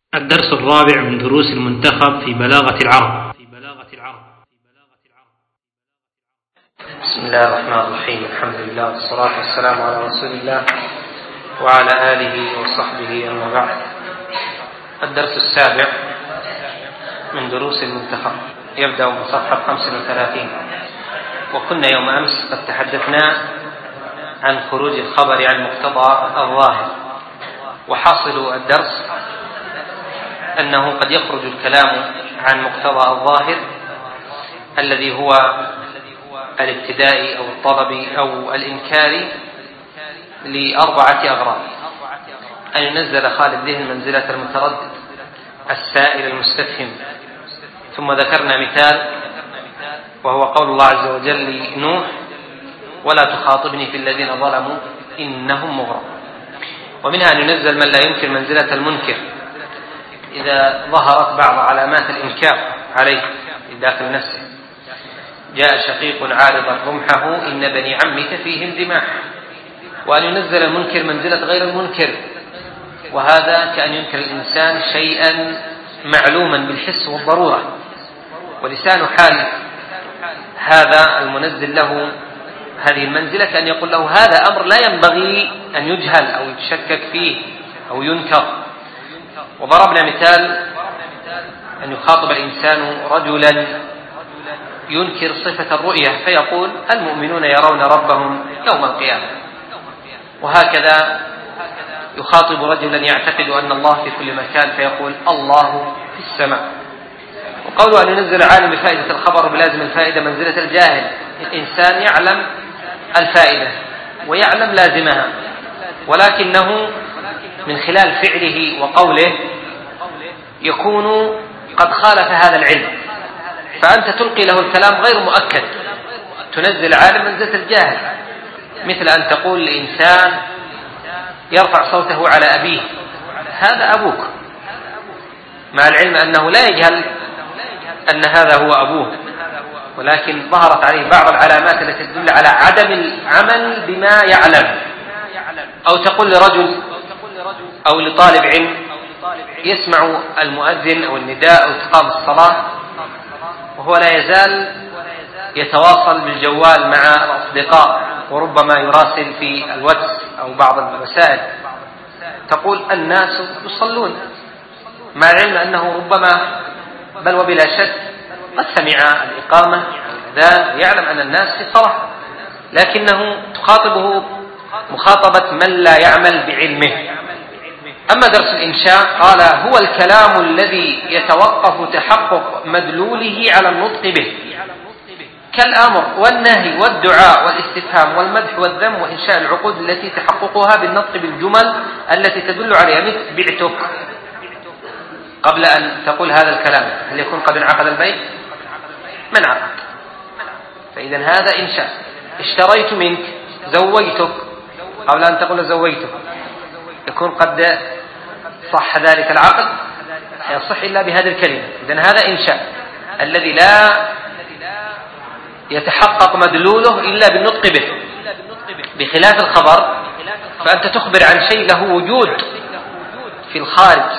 الدرس الرابع من دروس المنتخب في بلاغة العرب. بسم الله الرحمن الرحيم. الحمد لله والصلاة والسلام على رسول الله وعلى آله وصحبه أما بعد. الدرس السابع من دروس المنتخب يبدأ من صفحة 35. وكنا يوم أمس قد تحدثنا عن خروج الخبر عن مقتضى الظاهر، وحاصل الدرس أنه قد يخرج الكلام عن مقتضى الظاهر الذي هو الابتداء أو الطلب أو الإنكار لأربعة أغراض: أن ينزل خالد الذهن منزلة المتردد السائل المستفهم. ثم ذكرنا مثال وهو قول الله عز وجل لنوح: ولا تخاطبني في الذين ظلموا إنهم مغرقون. ومنها أن ينزل من لا ينكر منزلة المنكر إذا ظهرت بعض علامات الإنكار عليه بداخل نفسه. جاء شقيق عارضا رمحه إن بني عمك فيهم دماء. وأن ينزل المنكر منزلة غير المنكر، وهذا كأن ينكر الإنسان شيئا معلوما بالحس والضرورة، ولسان حال هذا المنزل له هذه المنزلة كأن يقول له هذا أمر لا ينبغي أن يجهل أو يتشكك فيه أو ينكر. وضربنا مثال أن يخاطب الإنسان رجلا ينكر صفة الرؤية فيقول: المؤمنون يرون ربهم يوم القيامة. وهكذا يخاطب رجلا يعتقد أن الله في كل مكان فيقول: الله في السماء. وقوله أن ينزل عالم بفائدة الخبر بلازم الفائدة منزلة الجاهل. الإنسان يعلم الفائدة ويعلم لازمها، ولكنه من خلال فعله وقوله يكون قد خالف هذا العلم، فأنت تلقي له الكلام غير مؤكد، تنزل عالم منزلة الجاهل. مثل أن تقول لإنسان يرفع صوته على أبيه: هذا أبوك، مع العلم أنه لا يجهل أن هذا هو أبوه، ولكن ظهرت عليه بعض العلامات التي تدل على عدم العمل بما يعلم. أو تقول لرجل أو لطالب علم يسمع المؤذن أو النداء أو تقام الصلاة وهو لا يزال يتواصل بالجوال مع الأصدقاء وربما يراسل في الواتس أو بعض الوسائل، تقول: الناس يصلون، مع العلم أنه ربما بل وبلا شك قد سمع الإقامة والأذان ويعلم أن الناس في الصلاة، لكنه تخاطبه مخاطبة من لا يعمل بعلمه. أما درس الإنشاء قال: هو الكلام الذي يتوقف تحقق مدلوله على النطق به، كالأمر والنهي والدعاء والاستفهام والمدح والذم وإنشاء العقود التي تحققها بالنطق بالجمل التي تدل عليها، مثل بعتك. قبل أن تقول هذا الكلام هل يكون قد انعقد البيع؟ من عقد؟ فإذا هذا إنشاء. اشتريت منك، زوجتك، قبل أن تقول زوجتك يكون قد صح ذلك العقد؟ لا يصح إلا بهذه الكلمة. إذن هذا إنشاء الذي لا يتحقق مدلوله إلا بالنطق به، بخلاف الخبر فأنت تخبر عن شيء له وجود في الخارج،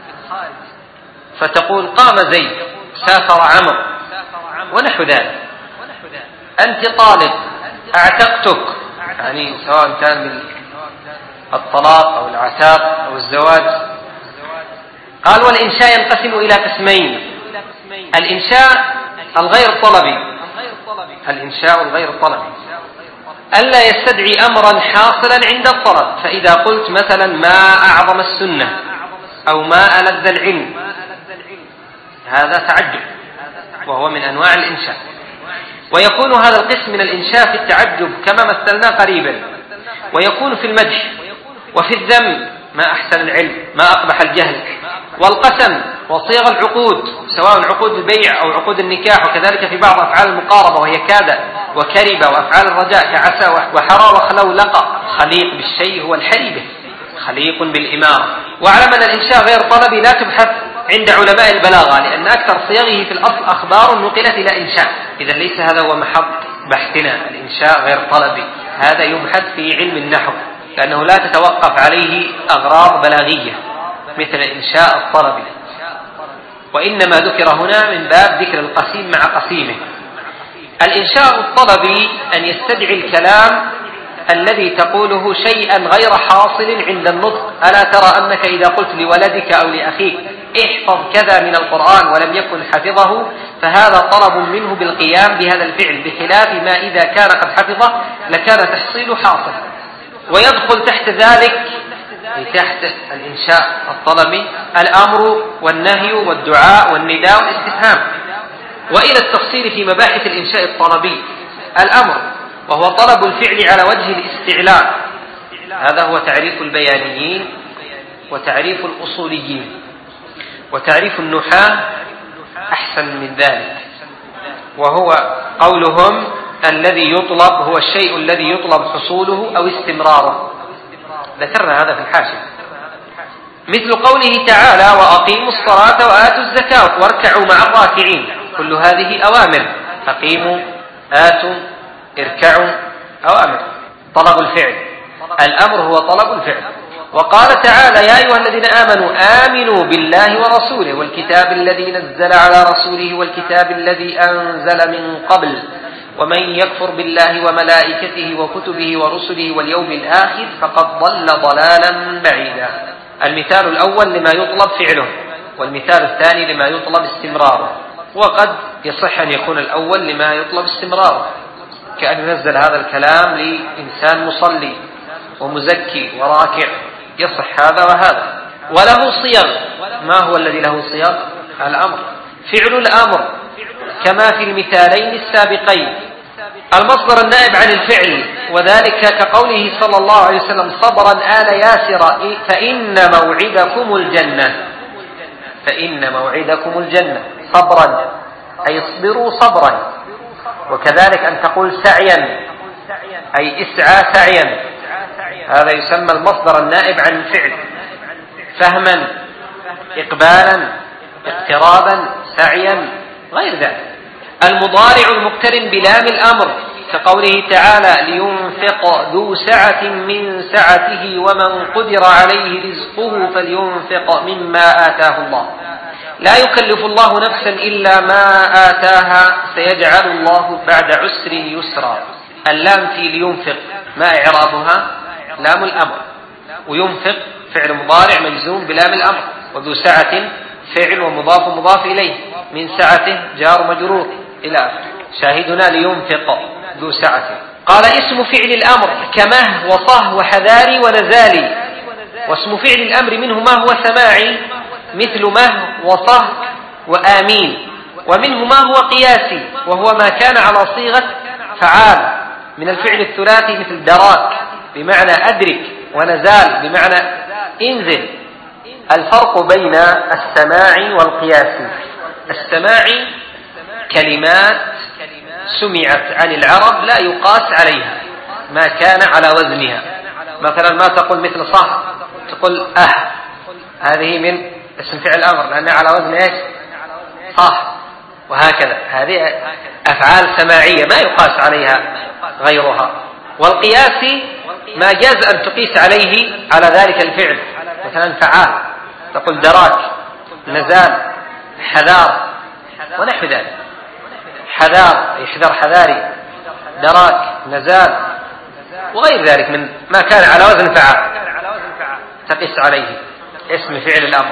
فتقول: قام زيد، سافر عمرو، ونحو ذلك. أنت طالب، أعتقتك، يعني سواء كان الطلاق أو العتاق أو الزواج. قال: والإنشاء ينقسم إلى قسمين: الإنشاء الغير طلبي، الإنشاء الغير طلبي ألا يستدعي أمرا حاصلا عند الطلب. فإذا قلت مثلا: ما أعظم السنة، أو ما ألذ العلم، هذا تعجب وهو من أنواع الإنشاء. ويكون هذا القسم من الإنشاء في التعجب كما مثلنا قريبا، ويكون في المدح وفي الذم: ما أحسن العلم، ما أقبح الجهل، والقسم وصيغ العقود سواء عقود البيع أو عقود النكاح، وكذلك في بعض أفعال المقاربة وهي كاد وكرب، وأفعال الرجاء كعسى وحرى وخلولق. خليق بالشيء هو الحريبة، خليق بالإمارة. واعلم أن الإنشاء غير طلبي لا تبحث عند علماء البلاغة، لأن أكثر صيغه في الأصل أخبار نقلت إلى إنشاء. إذا ليس هذا هو محط بحثنا. الإنشاء غير طلبي هذا يبحث في علم النحو، لأنه لا تتوقف عليه أغراض بلاغية، مثل إنشاء الطلب، وإنما ذكر هنا من باب ذكر القسيم مع قسيمه. الإنشاء الطلبي أن يستدعي الكلام الذي تقوله شيئا غير حاصل عند النطق. ألا ترى أنك إذا قلت لولدك أو لأخيك احفظ كذا من القرآن ولم يكن حفظه، فهذا طلب منه بالقيام بهذا الفعل، بخلاف ما إذا كان قد حفظه لكان تحصيله حاصل. ويدخل تحت ذلك، تحت الإنشاء الطلبي، الأمر والنهي والدعاء والنداء والاستفهام. وإلى التفصيل في مباحث الإنشاء الطلبي: الأمر وهو طلب الفعل على وجه الاستعلاء، هذا هو تعريف البيانيين وتعريف الأصوليين، وتعريف النحاة أحسن من ذلك، وهو قولهم الذي يطلب هو الشيء الذي يطلب حصوله أو استمراره. ذكرنا هذا في الحاشية، مثل قوله تعالى: وأقيموا الصلاة وآتوا الزكاة واركعوا مع الراكعين. كل هذه أوامر: أقيموا، آتوا، اركعوا، أوامر، طلب الفعل. الأمر هو طلب الفعل. وقال تعالى: يا أيها الذين آمنوا آمنوا بالله ورسوله والكتاب الذي نزل على رسوله والكتاب الذي أنزل من قبل ومن يكفر بالله وملائكته وكتبه ورسله واليوم الآخر فقد ضل ضلالا بعيدا. المثال الأول لما يطلب فعله، والمثال الثاني لما يطلب استمراره. وقد يصح أن يكون الأول لما يطلب استمراره، كأن ينزل هذا الكلام لإنسان مصلي ومزكي وراكع، يصح هذا وهذا. وله صيغ. ما هو الذي له صيغ؟ الأمر، فعل الأمر، كما في المثالين السابقين. المصدر النائب عن الفعل، وذلك كقوله صلى الله عليه وسلم: صبرا آل ياسر فإن موعدكم الجنة. فإن موعدكم الجنة، صبرا أي اصبروا صبرا. وكذلك أن تقول سعيا أي اسعى سعيا، هذا يسمى المصدر النائب عن الفعل، فهما، إقبالا، اقترابا، سعيا، غير ذلك. المضارع المقترن بلام الأمر، كقوله تعالى: لينفق ذو سعة من سعته ومن قدر عليه رزقه فلينفق مما آتاه الله. لا يكلف الله نفسا إلا ما آتاها سيجعل الله بعد عسر يسرا. اللام في لينفق ما إعرابها؟ لام الأمر. وينفق فعل مضارع مجزوم بلام الأمر، وذو سعة فعل ومضاف مضاف إليه، من سعته جار مجرور إلى آخره. شاهدنا لينفق ذو سعة. قال: اسم فعل الأمر كمه وصه وحذاري ونزالي. واسم فعل الأمر منه ما هو سماعي مثل مه وصه وآمين، ومنه ما هو قياسي وهو ما كان على صيغة فعال من الفعل الثلاثي مثل دراك بمعنى أدرك، ونزال بمعنى انزل. الفرق بين السماعي والقياسي: السماعي كلمات سمعت عن العرب لا يقاس عليها، ما كان على وزنها. مثلا ما تقول مثل صح، تقول هذه من اسم فعل الأمر لأنها على وزن ايش؟ صح. وهكذا، هذه أفعال سماعية ما يقاس عليها غيرها. والقياسي ما جاز أن تقيس عليه على ذلك الفعل، مثلا فعال، تقول دراك، نزال، حذار، ونحو ذلك. حذار يحذر حذاري، دراك، نزال، وغير ذلك من ما كان على وزن فعال تقيس عليه اسم فعل الأمر.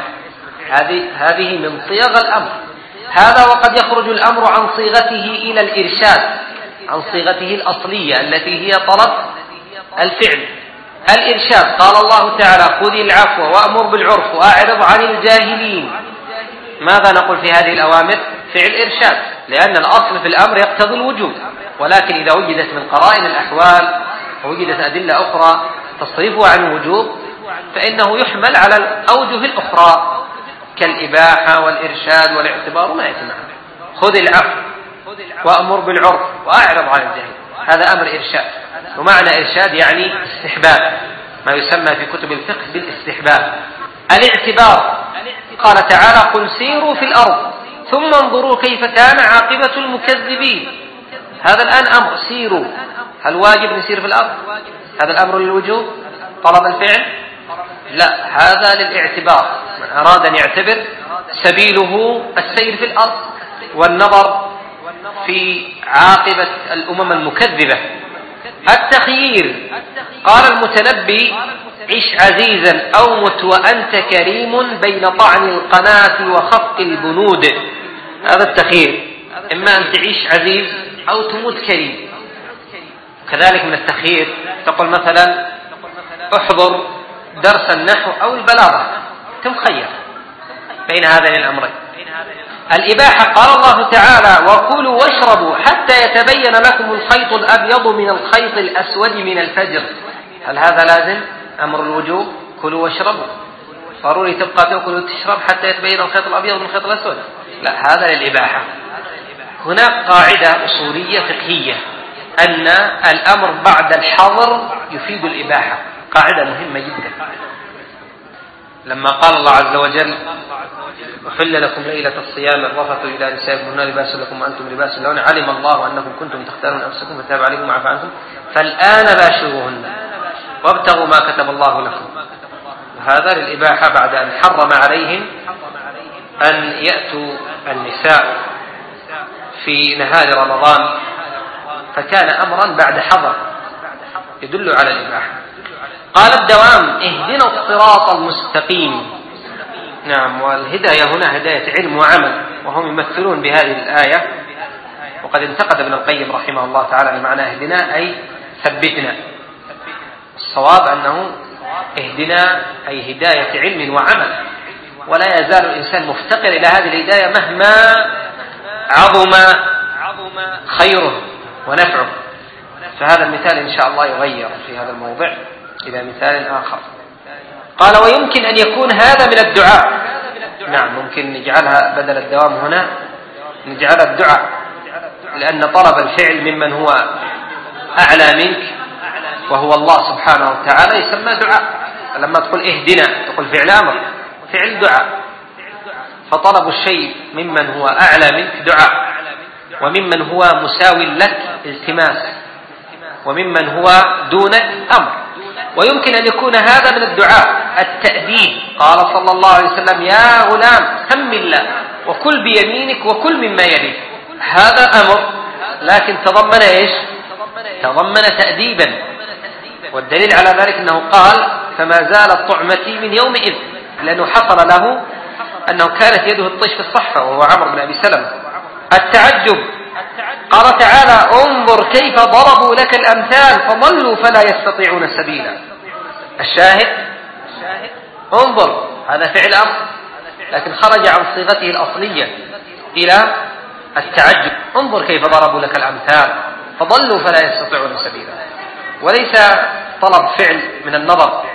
هذه من صيغ الأمر. هذا وقد يخرج الأمر عن صيغته إلى الإرشاد، عن صيغته الأصلية التي هي طلب الفعل. الإرشاد: قال الله تعالى: خذ العفو وأمر بالعرف وأعرض عن الجاهلين. ماذا نقول في هذه الأوامر؟ فعل إرشاد، لأن الأصل في الأمر يقتضي الوجوب، ولكن إذا وجدت من قرائن الأحوال ووجدت أدلة أخرى تصرفها عن الوجوب فإنه يحمل على الأوجه الأخرى كالإباحة والإرشاد والاعتبار وما يأتي معه. خذ العفو وأمر بالعرف وأعرض عن الجاهل، هذا أمر إرشاد. ومعنى إرشاد يعني استحباب، ما يسمى في كتب الفقه بالاستحباب. الاعتبار: قال تعالى: قل سيروا في الأرض ثم انظروا كيف كان عاقبة المكذبين. هذا الآن أمر، سيروا. هل واجب نسير في الأرض؟ هذا الأمر للوجوب، طلب الفعل. لا، هذا للاعتبار، من أراد أن يعتبر سبيله السير في الأرض والنظر في عاقبة الأمم المكذبة. التخيير، قال المتنبي: عش عزيزا أو مت وأنت كريم بين طعن القناة وخفق البنود. هذا التخيير، إما أن تعيش عزيز أو تموت كريم. كذلك من التخيير تقول مثلا: احضر درس النحو أو البلاغة، تمخير بين هذين الأمرين. الإباحة، قال الله تعالى: وكلوا واشربوا حتى يتبين لكم الخيط الأبيض من الخيط الأسود من الفجر. هل هذا لازم؟ أمر الوجوب، كلوا واشربوا، ضروري تبقى تأكل وتشرب حتى يتبين الخيط الأبيض من الخيط الأسود؟ لا، هذا للإباحة. هناك قاعدة أصولية فقهية أن الأمر بعد الحظر يفيد الإباحة، قاعدة مهمة جدا. لما قال الله عز وجل: أحل لكم ليلة الصيام الرفث إلى نسائكم هن لباس لكم وأنتم لباس لهن علم الله أنكم كنتم تختارون أنفسكم فتاب عليكم وعفى عنكم فالآن باشروهن وابتغوا ما كتب الله لكم. هذا للإباحة بعد أن حرم عليهم أن يأتوا النساء في نهار رمضان، فكان أمرا بعد حظر يدل على الإباحة. قال الدوام: اهدنا الصراط المستقيم. نعم، والهداية هنا هداية علم وعمل، وهم يمثلون بهذه الآية. وقد انتقد ابن القيم رحمه الله تعالى لمعنى اهدنا أي ثبتنا. الصواب أنه اهدنا أي هداية علم وعمل، ولا يزال الإنسان مفتقر إلى هذه الهداية مهما عظم خيره ونفعه. فهذا المثال إن شاء الله يغير في هذا الموضع إلى مثال آخر. قال: ويمكن أن يكون هذا من الدعاء. نعم، ممكن نجعلها بدل الدوام هنا نجعل الدعاء، لأن طلب الفعل ممن هو أعلى منك وهو الله سبحانه وتعالى يسمى دعاء. لما تقول اهدنا تقول فعل أمر، فعل دعاء. فطلب الشيء ممن هو أعلى منك دعاء، وممن هو مساو لك التماس، وممن هو دونك أمر. ويمكن أن يكون هذا من الدعاء التأديب. قال صلى الله عليه وسلم: يا غلام سم الله وكل بيمينك وكل مما يليك. هذا أمر، لكن تضمن إيش؟ تضمن تأديبا. والدليل على ذلك أنه قال: فما زالت طعمتي من يومئذ، لأنه حصل له أنه كانت يده الطيش في الصحفة وهو عمرو بن أبي سلمة. التعجب، قال تعالى: انظر كيف ضربوا لك الأمثال فضلوا فلا يستطيعون سبيلا. الشاهد انظر، هذا فعل أمر، لكن خرج عن صيغته الأصلية إلى التعجب. انظر كيف ضربوا لك الأمثال فضلوا فلا يستطيعون سبيلا، وليس طلب فعل من النظر.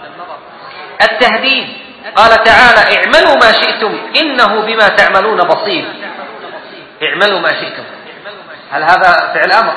التهديد، قال تعالى: اعملوا ما شئتم إنه بما تعملون بصير. اعملوا ما شئتم، هل هذا فعل أمر؟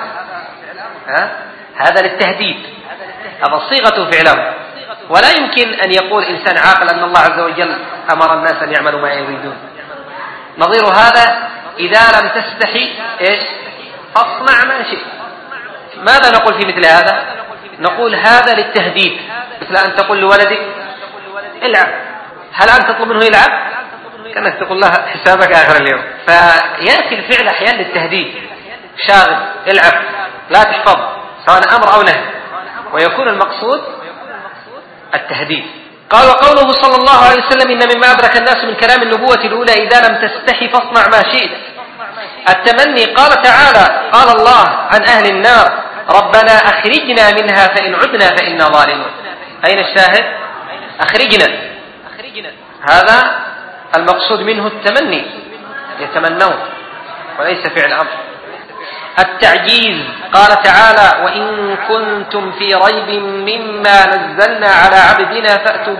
هذا للتهديد، هذا صيغة فعل أمر. ولا يمكن أن يقول إنسان عاقل أن الله عز وجل أمر الناس أن يعملوا ما يريدون. نظير هذا: إذا لم تستحي إيش؟ فاصنع ما شئت. ماذا نقول في مثل هذا؟ نقول هذا للتهديد، مثل أن تقول لولدك العب. هل أنت تطلب منه يلعب؟ كأنك تقول له حسابك آخر اليوم. فيأتي الفعل أحيانا للتهديد: شاغل، العب، لا تحفظ، سواء أمر أو نهي، ويكون المقصود التهديد. قال: وقوله صلى الله عليه وسلم: إن مما أدرك الناس من كلام النبوة الأولى إذا لم تستحي فاصنع ما شئت. التمني، قال تعالى: قال الله عن أهل النار: ربنا أخرجنا منها فإن عدنا فإنا ظالمون. أين الشاهد؟ أخرجنا، هذا المقصود منه التمني، يتمنون وليس فعل أمر. التعجيز، قال تعالى: وإن كنتم في ريب مما نزلنا على عبدنا فأتوا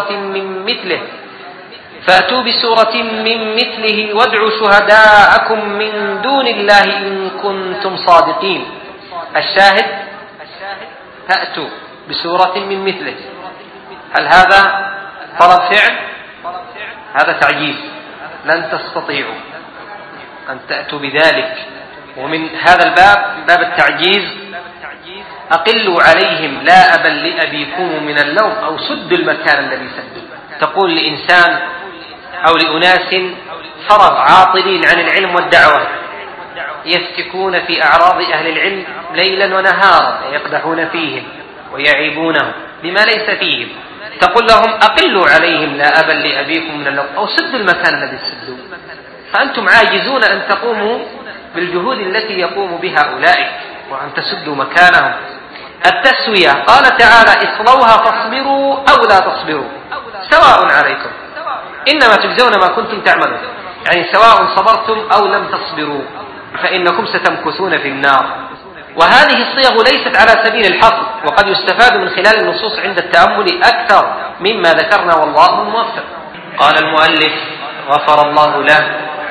بسورة من مثله وادعوا شهداءكم من دون الله إن كنتم صادقين. الشاهد: فأتوا بسورة من مثله. هل هذا طلب فعل؟ هذا تعجيز، لن تستطيعوا أن تأتوا بذلك. ومن هذا الباب، باب التعجيز، أقلوا عليهم لا أبا لأبيكم من اللوم أو سدوا المكان الذي سدوا. تقول لإنسان أو لأناس فرغ عاطلين عن العلم والدعوة يفتكون في أعراض أهل العلم ليلا ونهارا يقدحون فيهم ويعيبونهم بما ليس فيهم، تقول لهم أقلوا عليهم لا أبا لأبيكم من اللوم أو سدوا المكان الذي سدوا. فأنتم عاجزون أن تقوموا بالجهود التي يقوم بها أولئك وأن تسدوا مكانهم. التسوية قال تعالى اصلوها فاصبروا أو لا تصبروا سواء عليكم إنما تجزون ما كنتم تعملون، يعني سواء صبرتم أو لم تصبروا فإنكم ستمكثون في النار. وهذه الصيغ ليست على سبيل الحصر، وقد يستفاد من خلال النصوص عند التأمل أكثر مما ذكرنا والله الموفق. قال المؤلف غفر الله له: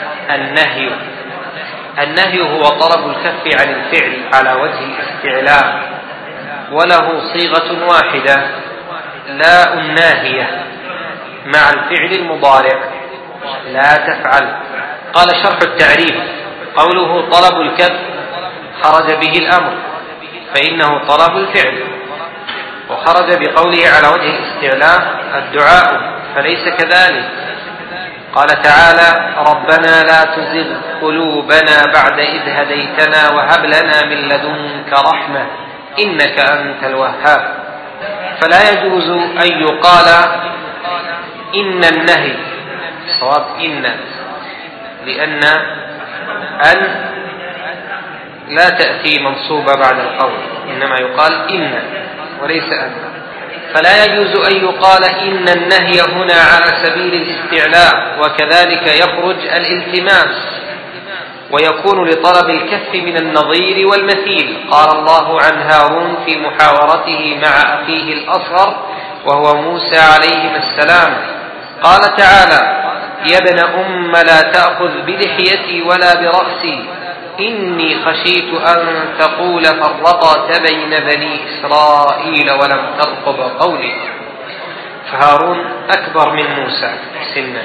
النهي هو طلب الكف عن الفعل على وجه الاستعلاء، وله صيغة واحدة لا الناهية مع الفعل المضارع لا تفعل. قال شرح التعريف: قوله طلب الكف خرج به الأمر فإنه طلب الفعل، وخرج بقوله على وجه الاستعلاء الدعاء فليس كذلك. قال تعالى: ربنا لا تزغ قلوبنا بعد إذ هديتنا وهب لنا من لدنك رحمة إنك أنت الوهاب. فلا يجوز أن يقال إن النهي، صواب إن، لأن أن لا تأتي منصوبة بعد القول، إنما يقال إن وليس أن. فلا يجوز أن يقال إن النهي هنا على سبيل الاستعلاء، وكذلك يخرج الالتماس ويكون لطلب الكف من النظير والمثيل. قال الله عن هارون في محاورته مع أخيه الأصغر وهو موسى عليهما السلام، قال تعالى: يا ابن أم لا تأخذ بلحيتي ولا برأسي إني خشيت أن تقول فرقت بين بني إسرائيل ولم ترقب قولي. فهارون أكبر من موسى سنا،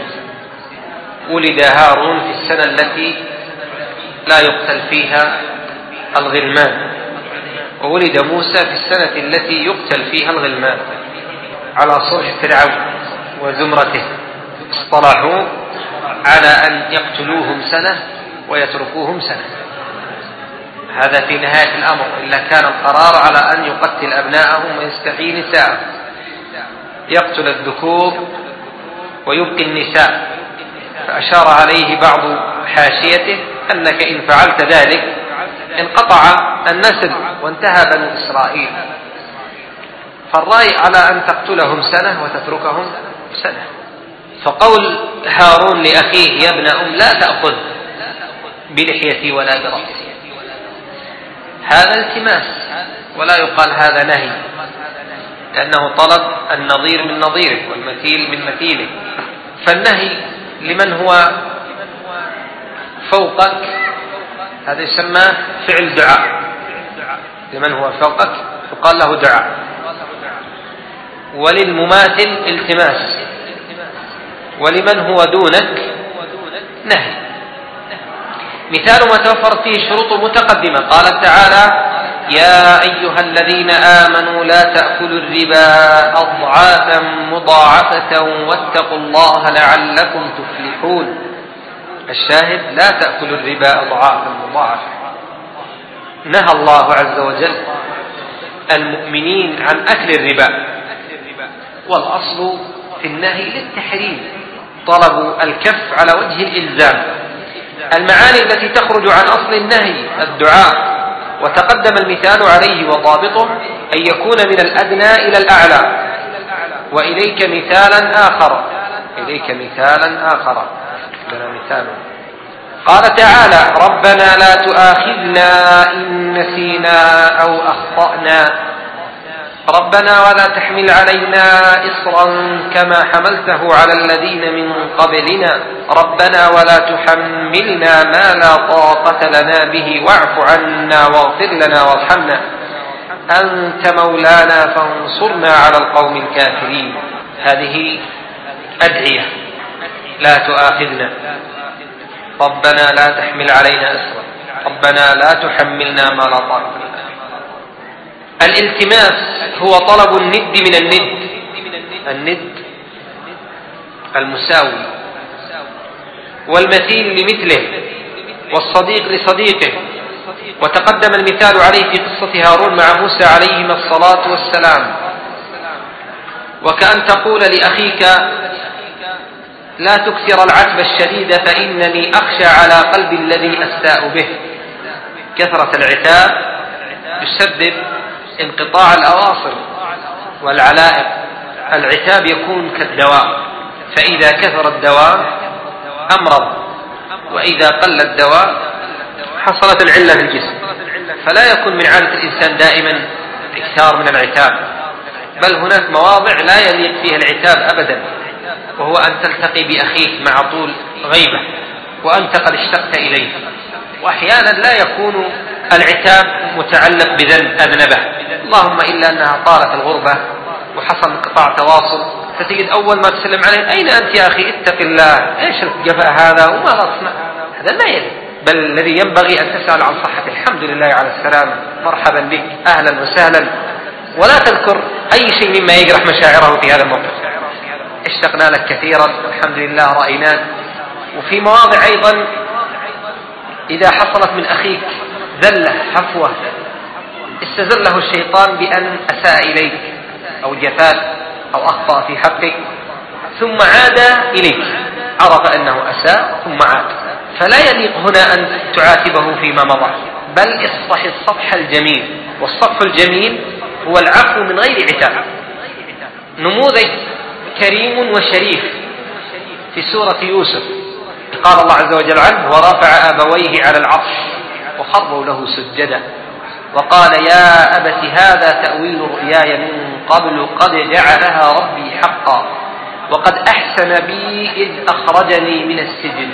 ولد هارون في السنة التي لا يقتل فيها الغلمان، وولد موسى في السنة التي يقتل فيها الغلمان على صلح فرعون وزمرته. اصطلحوا على أن يقتلوهم سنة ويتركوهم سنة، هذا في نهاية الأمر، إلا كان القرار على أن يقتل أبناءهم ويستحيي نساءهم، يقتل الذكور ويبقي النساء. فأشار عليه بعض حاشيته أنك إن فعلت ذلك انقطع النسل وانتهى بنو إسرائيل، فالرأي على أن تقتلهم سنة وتتركهم سنة. فقول هارون لأخيه يا ابن أم لا تأخذ بلحيتي ولا برأسي هذا التماس، ولا يقال هذا نهي، لأنه طلب النظير من نظيره والمثيل من مثيله. فالنهي لمن هو فوقك هذا يسمى فعل دعاء، لمن هو فوقك يقال له دعاء، وللمماثل التماس، ولمن هو دونك نهي. مثال ما توفرت فيه شروط متقدمة، قال تعالى: يا أيها الذين آمنوا لا تأكلوا الربا أضعافا مضاعفة واتقوا الله لعلكم تفلحون. الشاهد لا تأكلوا الربا أضعافا مضاعفة. نهى الله عز وجل المؤمنين عن أكل الربا، والأصل في النهي للتحريم، طلب الكف على وجه الإلزام. المعاني التي تخرج عن أصل النهي الدعاء، وتقدم المثال عليه وضابطه أن يكون من الأدنى إلى الأعلى. وإليك مثالا آخر، قال تعالى: ربنا لا تؤاخذنا إن نسينا أو أخطأنا، ربنا ولا تحمل علينا إصرا كما حملته على الذين من قبلنا، ربنا ولا تحملنا ما لا طاقة لنا به واعف عنا واغفر لنا وارحمنا أنت مولانا فانصرنا على القوم الكافرين. هذه أدعية لا تؤاخذنا، ربنا لا تحمل علينا إصرا، ربنا لا تحملنا ما لا طاقة لنا. الالتماس هو طلب الند من الند المساوي، والمثيل لمثله، والصديق لصديقه. وتقدم المثال عليه في قصة هارون مع موسى عليهما الصلاة والسلام. وكأن تقول لأخيك: لا تكثر العتب الشديد فإنني أخشى على قلبي الذي أستاء به. كثرة العتاب يسبب انقطاع الأواصر والعلائق. العتاب يكون كالدواء، فإذا كثر الدواء أمرض، وإذا قل الدواء حصلت العلة في الجسم. فلا يكون من عادة الإنسان دائما إكثار من العتاب، بل هناك مواضع لا يليق فيها العتاب أبدا، وهو أن تلتقي بأخيك مع طول غيبة وأنت قد اشتقت إليه. وأحيانا لا يكون العتاب متعلق بذنب أذنبه، اللهم إلا أنها طالت الغربة وحصل انقطاع تواصل، فتجد أول ما تسلم عليه: أين أنت يا أخي؟ اتق الله، إيش الجفاء هذا وما تصنع؟ هذا لا يليق، بل الذي ينبغي أن تسأل عن صحة. الحمد لله على السلام، مرحبا بك، أهلا وسهلا، ولا تذكر أي شيء مما يجرح مشاعره في هذا الموقف. اشتقنا لك كثيرا، الحمد لله رأيناك. وفي مواضع أيضا إذا حصلت من أخيك ذلة حفوة استزله الشيطان بأن أساء إليك أو جفاك أو أخطأ في حقك ثم عاد إليك، عرف أنه أساء ثم عاد، فلا يليق هنا أن تعاتبه فيما مضى، بل اصفح الصفح الجميل. والصفح الجميل هو العفو من غير عتاب. نموذج كريم وشريف في سورة يوسف، قال الله عز وجل عنه: ورفع أبويه على العرش وخروا له سجدا وقال: يا أبت هذا تأويل رؤياي من قبل قد جعلها ربي حقا وقد أحسن بي إذ أخرجني من السجن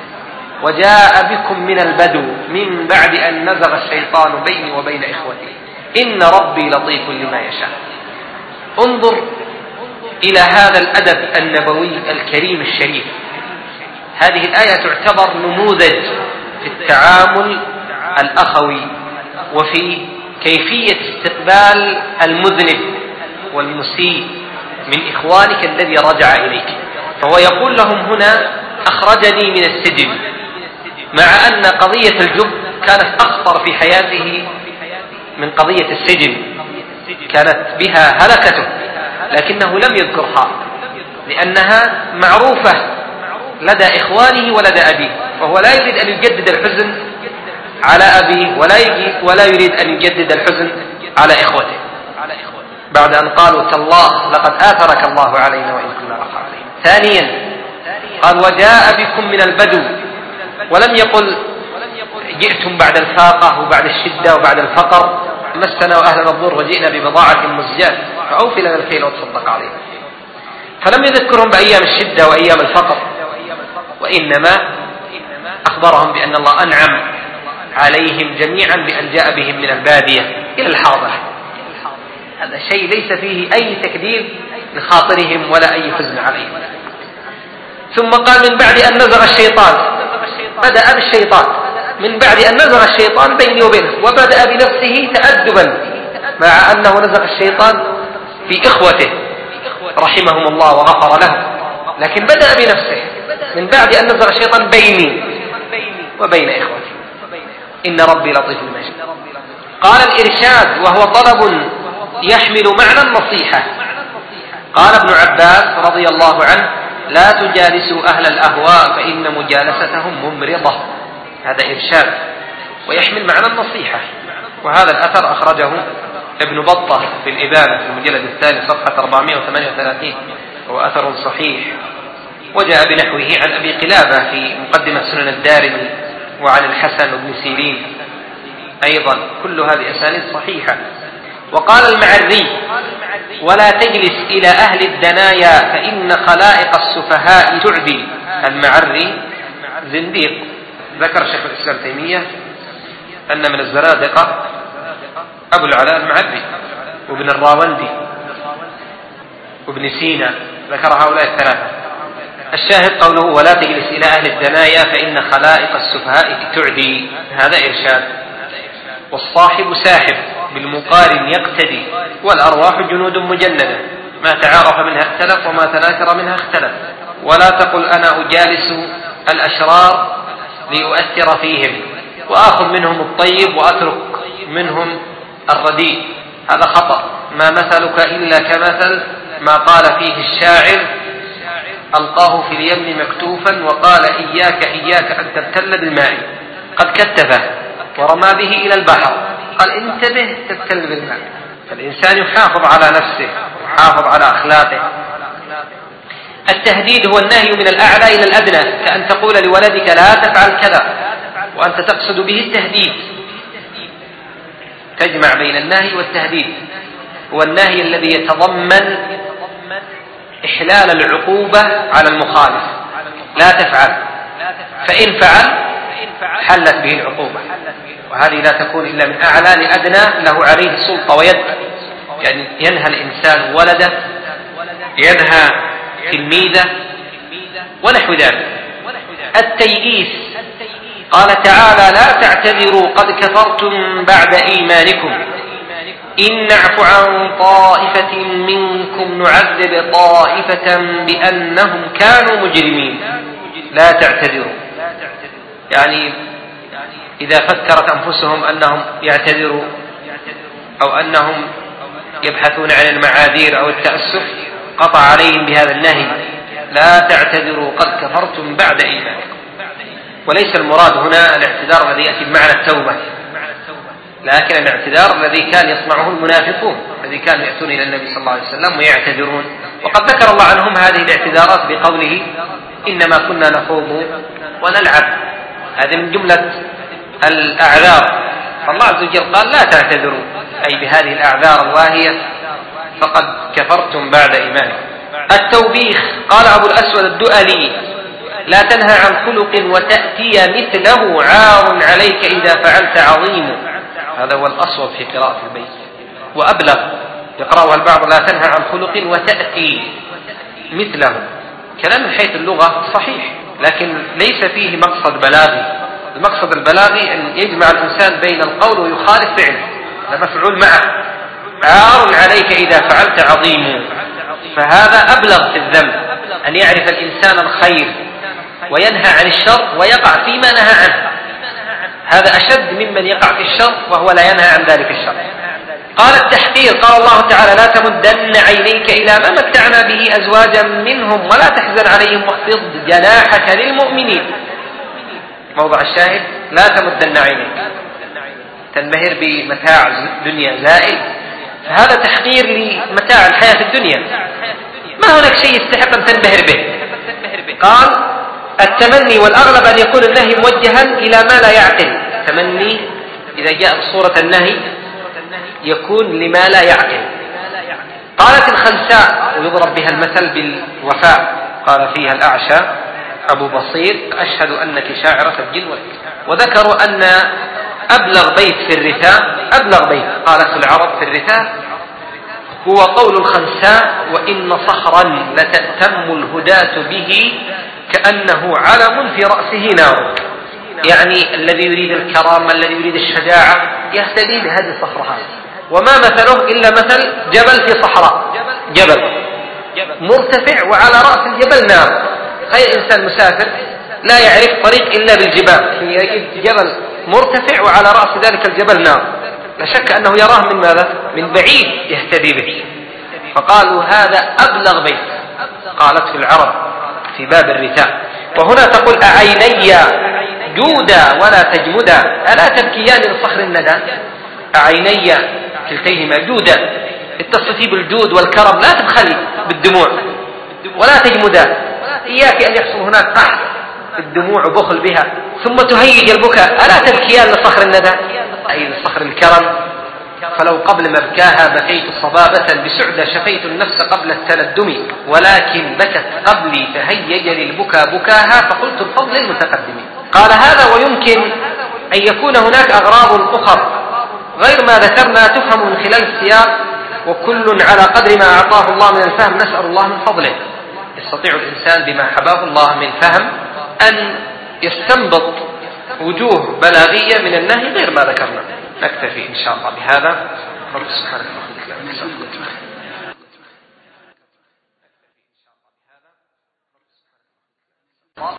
وجاء بكم من البدو من بعد أن نزغ الشيطان بيني وبين إخوتي إن ربي لطيف لما يشاء. انظر إلى هذا الأدب النبوي الكريم الشريف. هذه الآية تعتبر نموذج في التعامل الأخوي وفي كيفية استقبال المذنب والمسيء من إخوانك الذي رجع إليك. فهو يقول لهم هنا: أخرجني من السجن، مع أن قضية الجب كانت أخطر في حياته من قضية السجن، كانت بها هلكته، لكنه لم يذكرها لأنها معروفة لدى إخوانه ولدى أبيه، وهو لا يريد أن يجدد الحزن على أبيه ولا يريد أن يجدد الحزن على إخوته، بعد أن قالوا: تالله لقد آثرك الله علينا وإن كنا لخاطئين. ثانيا قال: وجاء بكم من البدو، ولم يقل جئتم بعد الفاقة وبعد الشدة وبعد الفقر، مسنا وأهلنا الضر وجئنا ببضاعة مزجاة فأوف لنا الكيل وتصدق علينا. فلم يذكرهم بأيام الشدة وأيام الفقر، وإنما أخبرهم بأن الله أنعم عليهم جميعا بأن جاء بهم من البادية إلى الحاضر. هذا شيء ليس فيه أي تكذيب لخاطرهم ولا أي حزن عليهم. ثم قال: من بعد أن نزغ الشيطان، بدأ بالشيطان، من بعد أن نزغ الشيطان بيني وبينه، وبدأ بنفسه تأدبا مع أنه نزغ الشيطان في إخوته رحمهم الله وغفر لهم، لكن بدأ بنفسه من بعد أن نزغ الشيطان بيني وبين إخوتي إن ربي لطيف لما يشاء. قال: الإرشاد وهو طلب يحمل معنى النصيحة. قال ابن عباس رضي الله عنه: لا تجالسوا أهل الأهواء فإن مجالستهم ممرضة. هذا إرشاد ويحمل معنى النصيحة. وهذا الأثر أخرجه ابن بطة في الإبانة في المجلد الثاني صفحة 438، هو أثر صحيح. وجاء بنحوه عن أبي قلابة في مقدمة سنن الدارمي وعن الحسن بن سيرين أيضا، كل هذه أسانيد صحيحة. وقال المعري: ولا تجلس إلى أهل الدنايا فإن خلائق السفهاء تعدي. المعري زنديق، ذكر شيخ الإسلام تيمية أن من الزنادقة أبو العلاء المعري وابن الراوندي وابن سينا، ذكر هؤلاء الثلاثة. الشاهد قوله: ولا تجلس إلى أهل الدنايا فإن خلائق السفهاء تعدي. هذا إرشاد. والصاحب ساحب، بالمقارن يقتدي، والأرواح جنود مجندة، ما تعارف منها اختلف وما تناكر منها اختلف. ولا تقل أنا أجالس الأشرار ليؤثر فيهم وآخذ منهم الطيب وأترك منهم الرديء، هذا خطأ. ما مثلك إلا كمثل ما قال فيه الشاعر: ألقاه في اليم مكتوفا وقال إياك إياك أن تبتل بالماء، قد كتفه ورمى به إلى البحر، قال انتبه تبتل بالماء. فالإنسان يحافظ على نفسه يحافظ على أخلاقه. التهديد هو النهي من الأعلى إلى الأدنى، كأن تقول لولدك لا تفعل كذا وأنت تقصد به التهديد. تجمع بين النهي والتهديد. هو النهي الذي يتضمن إحلال العقوبة على المخالف، لا تفعل، فإن فعل حلت به العقوبة، وهذه لا تكون إلا من أعلى لأدنى له عليه سلطة ويد، يعني ينهى الإنسان ولده، ينهى تلميذه ونحو ذلك. التيئيس قال تعالى: لا تعتذروا قد كفرتم بعد إيمانكم إن نعف عن طائفة منكم نعذب طائفة بأنهم كانوا مجرمين. لا تعتذروا، يعني إذا فكرت أنفسهم أنهم يعتذروا أو أنهم يبحثون عن المعاذير أو التأسف قطع عليهم بهذا النهي: لا تعتذروا قد كفرتم بعد إيمانكم. وليس المراد هنا الاعتذار الذي يأتي بمعنى التوبة، لكن الاعتذار الذي كان يصنعه المنافقون الذي كانوا يأتون إلى النبي صلى الله عليه وسلم ويعتذرون. وقد ذكر الله عنهم هذه الاعتذارات بقوله: إنما كنا نخوض ونلعب. هذه من جملة الأعذار، فالله عز وجل قال: لا تعتذروا، أي بهذه الأعذار الواهية فقد كفرتم بعد إيمانكم. التوبيخ قال أبو الأسود الدؤلي: لا تنهى عن خلق وتأتي مثله عار عليك إذا فعلت عظيم. هذا هو الأصوب في قراءة البيت، وأبلغ يقرأها البعض: لا تنهى عن خلق وتأتي مثله. كلام من حيث اللغة صحيح، لكن ليس فيه مقصد بلاغي. المقصد البلاغي أن يجمع الإنسان بين القول ويخالف فعله، هذا مفعول معه. عار عليك إذا فعلت عظيم، فهذا أبلغ في الذنب، أن يعرف الإنسان الخير وينهى عن الشر ويقع فيما نهى عنه، هذا أشد ممن يقع في الشر وهو لا ينهى عن ذلك الشر. قال التحقير قال الله تعالى: لا تمدن عينيك إلى ما متعنا به أزواجا منهم ولا تحزن عليهم واخفض جناحك للمؤمنين. موضع الشاهد: لا تمدن عينيك، تنبهر بمتاع الدنيا زائل، فهذا تحقير لمتاع الحياة الدنيا، ما هناك شيء يستحق أن تنبهر به. قال: التمني والأغلب أن يكون النهي موجها إلى ما لا يعقل. تمني إذا جاء بصورة النهي يكون لما لا يعقل. قالت الخنساء ويضرب بها المثل بالوفاء، قال فيها الأعشى أبو بصير: أشهد أنك شاعرة الجن والإنس. وذكروا أن أبلغ بيت في الرثاء، أبلغ بيت قالت العرب في الرثاء هو قول الخنساء: وإن صخرا لتأتم الهداة به كأنه علم في رأسه نار. يعني الذي يريد الكرامة الذي يريد الشجاعة يهتدي بهذه الصخرة هذه، وما مثله إلا مثل جبل في صحراء، جبل مرتفع وعلى رأس الجبل نار. أي إنسان مسافر لا يعرف طريق إلا بالجبال، يجد جبل مرتفع وعلى رأس ذلك الجبل نار، لا شك أنه يراه من ماذا؟ من بعيد يهتدي به. فقالوا هذا أبلغ بيت قالته العرب في باب الرثاء. وهنا تقول: أعيني جودا ولا تجمدا ألا تبكيان لصخر الندى. أعيني كلتيهما جودا، اتصفي بالجود والكرم، لا تبخلي بالدموع، ولا تجمدا، إياك أن يحصل هناك قحط الدموع وبخل بها ثم تهيج البكاء. ألا تبكيان لصخر الندى، أي لصخر الكرم. فلو قبل مبكاها بكيت صبابة بسعدة شفيت النفس قبل التندم ولكن بكت قبلي فهيج للبكى بكاها فقلت الفضل المتقدمين. قال هذا ويمكن أن يكون هناك أغراض أخرى غير ما ذكرنا تفهم من خلال السياق، وكل على قدر ما أعطاه الله من الفهم نسأل الله من فضله. يستطيع الإنسان بما حباه الله من فهم أن يستنبط وجوه بلاغية من النهي غير ما ذكرنا. نكتفي إن شاء الله بهذا. رب سبحانه وتعالى.